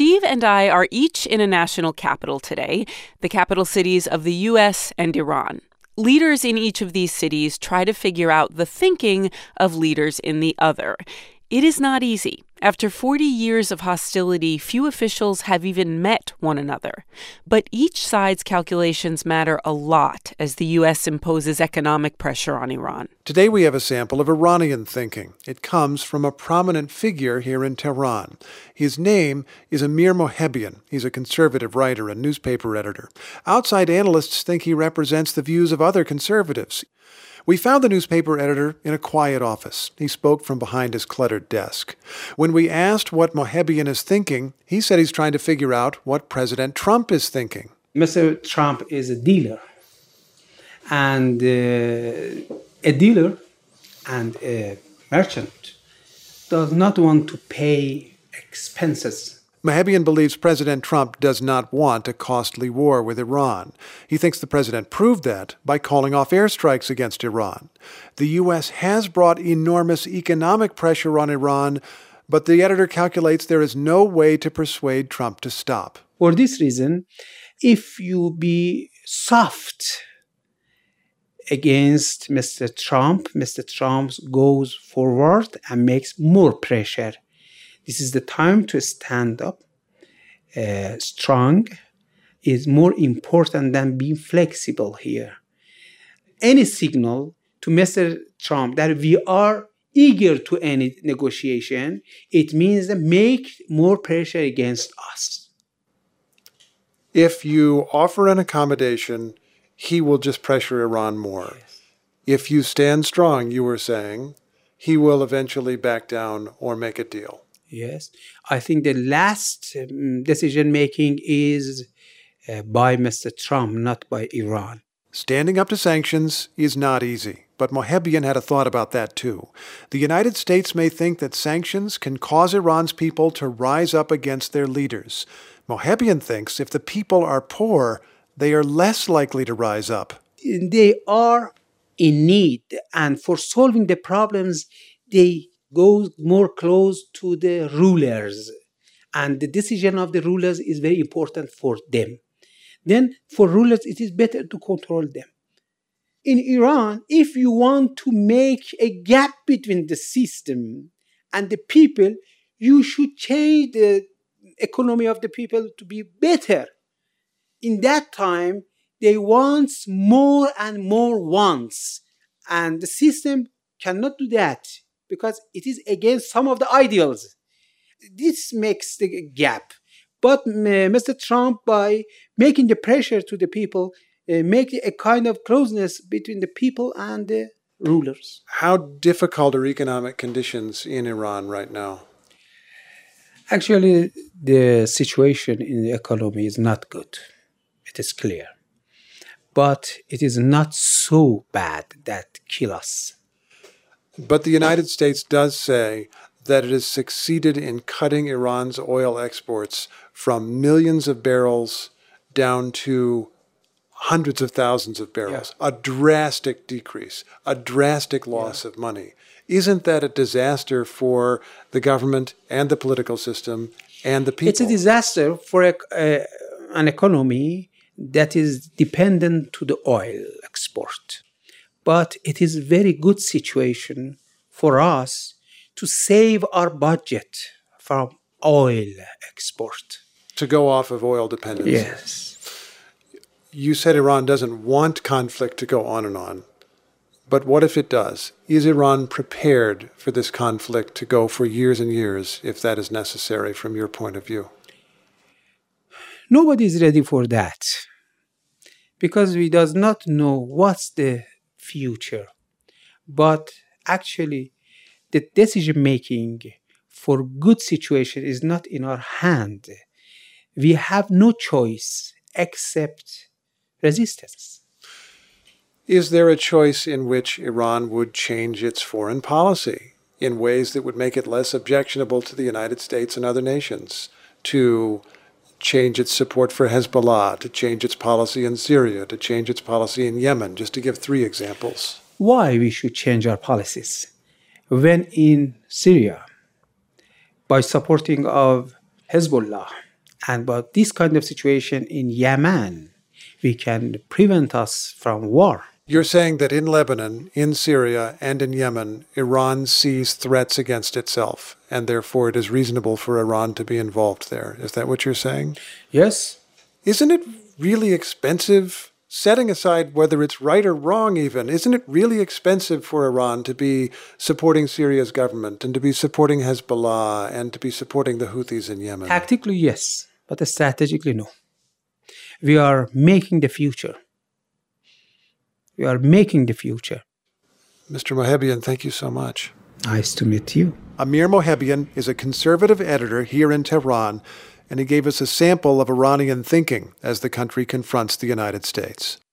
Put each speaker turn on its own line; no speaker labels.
Steve and I are each in a national capital today, the capital cities of the U.S. and Iran. Leaders in each of these cities try to figure out the thinking of leaders in the other. It is not easy. After 40 years of hostility, few officials have even met one another. But each side's calculations matter a lot as the U.S. imposes economic pressure on Iran.
Today we have a sample of Iranian thinking. It comes from a prominent figure here in Tehran. His name is Amir Mohebian. He's a conservative writer and newspaper editor. Outside analysts think he represents the views of other conservatives. We found the newspaper editor in a quiet office. He spoke from behind his cluttered desk. When we asked what Mohebian is thinking, he said he's trying to figure out what President Trump is thinking.
Mr. Trump is a dealer. And a dealer and a merchant does not want to pay expenses.
Mohebian believes President Trump does not want a costly war with Iran. He thinks the president proved that by calling off airstrikes against Iran. The U.S. has brought enormous economic pressure on Iran, but the editor calculates there is no way to persuade Trump to stop.
For this reason, if you be soft against Mr. Trump goes forward and makes more pressure. This is the time to stand up. Strong is more important than being flexible here. Any signal to Mr. Trump that we are eager to any negotiation, it means that make more pressure against us.
If you offer an accommodation, he will just pressure Iran more. Yes. If you stand strong, you were saying, he will eventually back down or make a deal.
Yes, I think the last decision-making is by Mr. Trump, not by Iran.
Standing up to sanctions is not easy, but Mohebian had a thought about that too. The United States may think that sanctions can cause Iran's people to rise up against their leaders. Mohebian thinks if the people are poor, they are less likely to rise up.
They are in need, and for solving the problems, they go more close to the rulers, and the decision of the rulers is very important for them. Then for rulers, it is better to control them. In Iran, if you want to make a gap between the system and the people, you should change the economy of the people to be better. In that time, they want more and more wants, and the system cannot do that, because it is against some of the ideals. This makes the gap. But Mr. Trump, by making the pressure to the people, make a kind of closeness between the people and the rulers.
How difficult are economic conditions in Iran right now?
Actually, the situation in the economy is not good. It is clear. But it is not so bad that kill us.
But the United States does say that it has succeeded in cutting Iran's oil exports from millions of barrels down to hundreds of thousands of barrels. Yeah. A drastic decrease, a drastic loss of money. Isn't that a disaster for the government and the political system and the people?
It's a disaster for an economy that is dependent to the oil export. But it is a very good situation for us to save our budget from oil export.
To go off of oil dependence.
Yes.
You said Iran doesn't want conflict to go on and on. But what if it does? Is Iran prepared for this conflict to go for years and years, if that is necessary from your point of view?
Nobody is ready for that, because we does not know what's the future. But actually, the decision-making for good situation is not in our hand. We have no choice except resistance.
Is there a choice in which Iran would change its foreign policy in ways that would make it less objectionable to the United States and other nations, to change its support for Hezbollah, to change its policy in Syria, to change its policy in Yemen, just to give 3 examples?
Why we should change our policies? When in Syria, by supporting of Hezbollah, And about this kind of situation in Yemen, we can prevent us from war.
You're saying that in Lebanon, in Syria, and in Yemen, Iran sees threats against itself, and therefore it is reasonable for Iran to be involved there. Is that what you're saying?
Yes.
Isn't it really expensive, setting aside whether it's right or wrong even, isn't it really expensive for Iran to be supporting Syria's government and to be supporting Hezbollah and to be supporting the Houthis in Yemen?
Tactically, yes, but strategically, no. We are making the future. We are making the future.
Mr. Mohebian, thank you so much.
Nice to meet you.
Amir Mohebian is a conservative editor here in Tehran, and he gave us a sample of Iranian thinking as the country confronts the United States.